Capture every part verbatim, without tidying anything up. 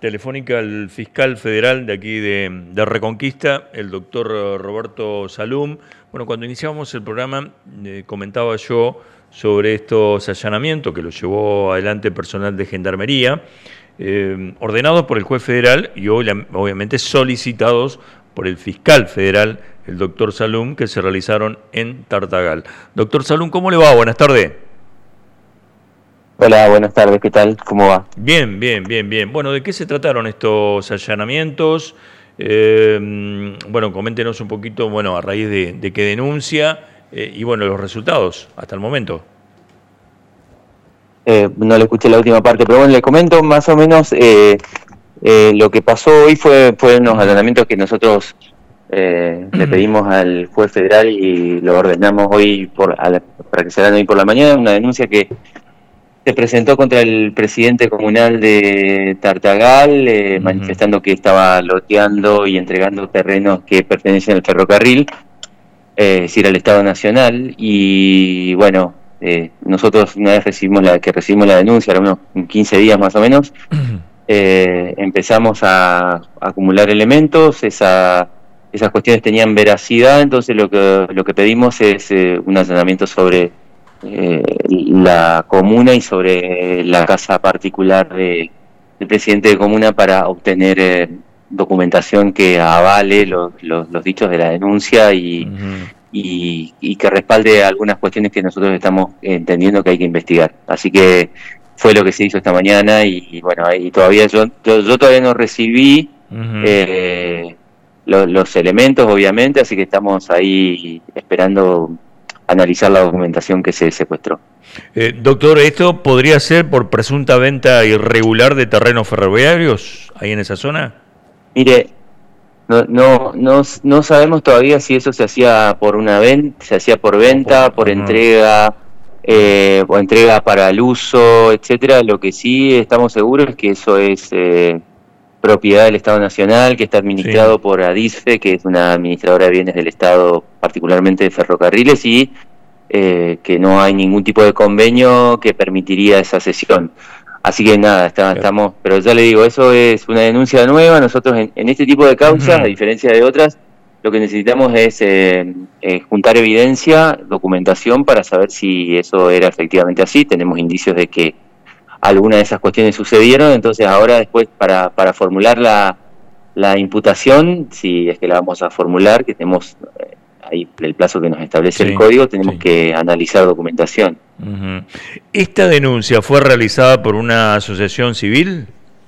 telefónica al fiscal federal de aquí de, de Reconquista, el doctor Roberto Salum. Bueno, cuando iniciábamos el programa eh, comentaba yo sobre estos allanamientos que los llevó adelante personal de Gendarmería, eh, ordenados por el juez federal y hoy, obviamente solicitados por el fiscal federal, el doctor Salum, que se realizaron en Tartagal. Doctor Salum, ¿cómo le va? Buenas tardes. Hola, buenas tardes, ¿qué tal? ¿Cómo va? Bien, bien, bien, bien. Bueno, ¿de qué se trataron estos allanamientos? Eh, bueno, coméntenos un poquito, bueno, a raíz de, de qué denuncia eh, y, bueno, los resultados hasta el momento. Eh, no le escuché la última parte, pero bueno, le comento más o menos eh, eh, lo que pasó hoy fue, fue unos allanamientos que nosotros eh, le pedimos al juez federal y lo ordenamos hoy por, a la, para que se hagan hoy por la mañana, una denuncia que se presentó contra el presidente comunal de Tartagal, eh, uh-huh. manifestando que estaba loteando y entregando terrenos que pertenecen al ferrocarril, eh, es decir, al Estado Nacional. Y bueno, eh, nosotros una vez recibimos la que recibimos la denuncia, era unos quince días más o menos, uh-huh. eh, empezamos a, a acumular elementos, esa, esas cuestiones tenían veracidad, entonces lo que, lo que pedimos es eh, un allanamiento sobre Eh, la comuna y sobre la casa particular de, del presidente de comuna para obtener eh, documentación que avale los, los, los dichos de la denuncia y, uh-huh. y, y que respalde algunas cuestiones que nosotros estamos entendiendo que hay que investigar. Así que fue lo que se hizo esta mañana y, y bueno, y todavía yo, yo, yo todavía no recibí uh-huh. eh, lo, los elementos, obviamente, así que estamos ahí esperando analizar la documentación que se secuestró. Eh, doctor, ¿esto podría ser por presunta venta irregular de terrenos ferroviarios ahí en esa zona? Mire, no no no, no sabemos todavía si eso se hacía por una venta, se hacía por venta, por, por uh-huh. entrega, eh, o entrega para el uso, etcétera. Lo que sí estamos seguros es que eso es eh, propiedad del Estado Nacional, que está administrado sí. por ADISFE, que es una administradora de bienes del Estado, particularmente de ferrocarriles, y eh, que no hay ningún tipo de convenio que permitiría esa cesión. Así que nada, está, claro. estamos, pero ya le digo, eso es una denuncia nueva. Nosotros en, en este tipo de causas, uh-huh. a diferencia de otras, lo que necesitamos es eh, eh, juntar evidencia, documentación para saber si eso era efectivamente así. Tenemos indicios de que algunas de esas cuestiones sucedieron, entonces ahora después para, para formular la, la imputación, si es que la vamos a formular, que tenemos eh, ahí el plazo que nos establece sí, el código, tenemos sí. que analizar documentación. Uh-huh. ¿Esta denuncia fue realizada por una asociación civil?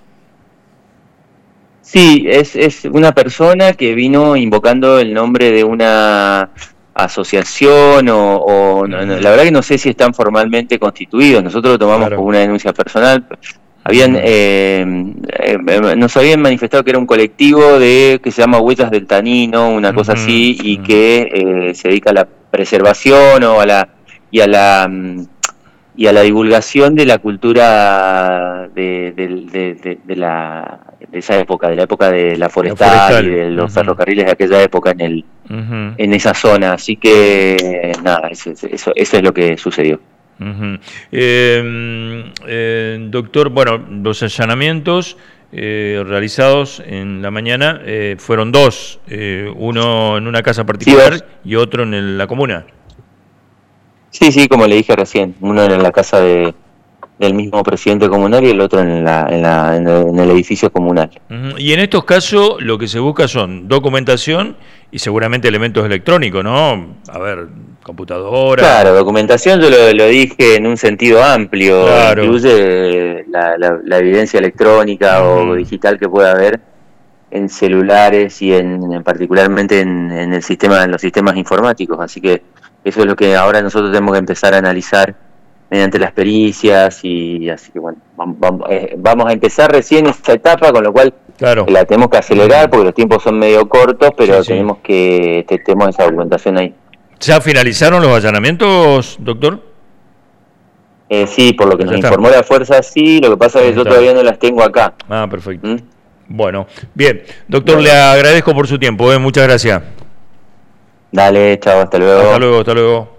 Sí, es, es una persona que vino invocando el nombre de una asociación o, o no, no, la verdad que no sé si están formalmente constituidos. Nosotros lo tomamos claro. como una denuncia personal. Habían eh, eh, nos habían manifestado que era un colectivo de que se llama Huellas del Tanino, una cosa uh-huh. así, y uh-huh. que eh, se dedica a la preservación o a la y a la y a la divulgación de la cultura de, de, de, de, de la de esa época, de la época de la forestal, la forestal. y de los uh-huh. ferrocarriles de aquella época en el uh-huh. en esa zona. Así que nada, eso, eso, eso es lo que sucedió. Uh-huh. eh, eh, doctor, bueno, los allanamientos eh, realizados en la mañana eh, fueron dos, eh, uno en una casa particular sí, y otro en el, la comuna. Sí, sí, como le dije recién, uno en la casa de, del mismo presidente comunal y el otro en, la, en, la, en, el, en el edificio comunal. Uh-huh. Y en estos casos lo que se busca son documentación y seguramente elementos electrónicos, ¿no? A ver, computadora. Claro, documentación yo lo, lo dije en un sentido amplio, claro. incluye la, la, la evidencia electrónica uh-huh. o digital que pueda haber en celulares y en, en particularmente en, en el sistema, en los sistemas informáticos, así que eso es lo que ahora nosotros tenemos que empezar a analizar mediante las pericias y así que bueno, vamos, vamos, eh, vamos a empezar recién esta etapa, con lo cual claro. la tenemos que acelerar porque los tiempos son medio cortos, pero sí, tenemos sí. que te, tenemos esa documentación ahí. ¿Ya finalizaron los allanamientos, doctor? Eh, sí, por lo que ya nos está. informó la fuerza, sí, lo que pasa es que yo está. todavía no las tengo acá. Ah, perfecto. ¿Mm? Bueno, bien, doctor, bueno. le agradezco por su tiempo, ¿eh? Muchas gracias. Dale, chao, hasta luego. Hasta luego, hasta luego.